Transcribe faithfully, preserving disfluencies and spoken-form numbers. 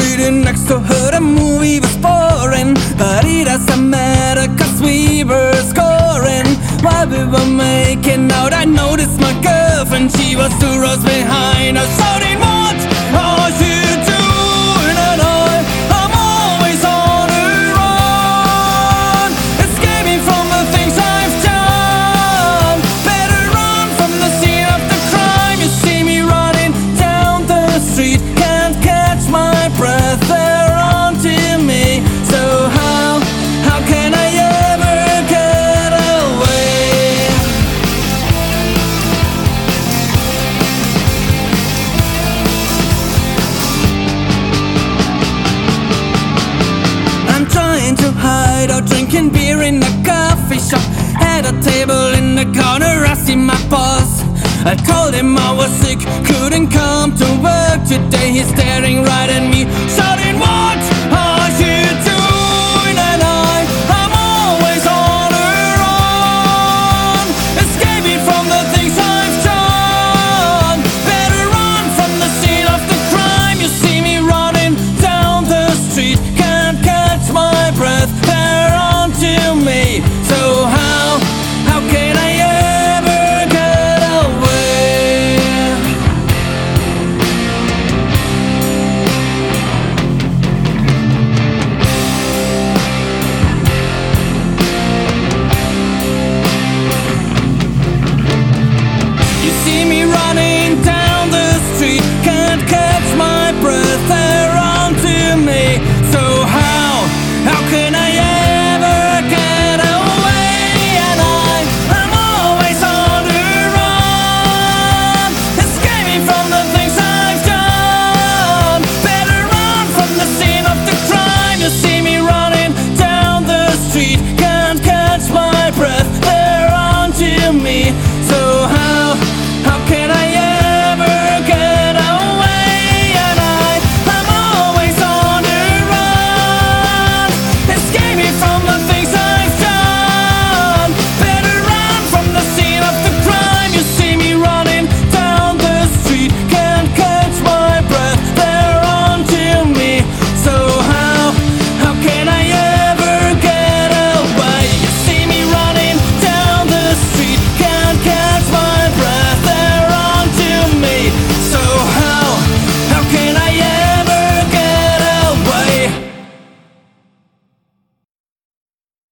Sitting next to her, the movie was boring, but it doesn't matter cause we were scoring. While we were making out, I noticed my girlfriend, she was two rows behind us, shouting, "What are you doing?" And I, I'm always on the run, escaping from the things I've done. Better run from the scene of the crime. You see me running down the street, can't catch my breath, they're onto me. So how, how can I ever get away? I'm trying to hide out, drinking beer in a coffee shop, at a table in the corner, I see my boss. I told him I was sick, couldn't come to work today. He's staring right at me, shouting, "What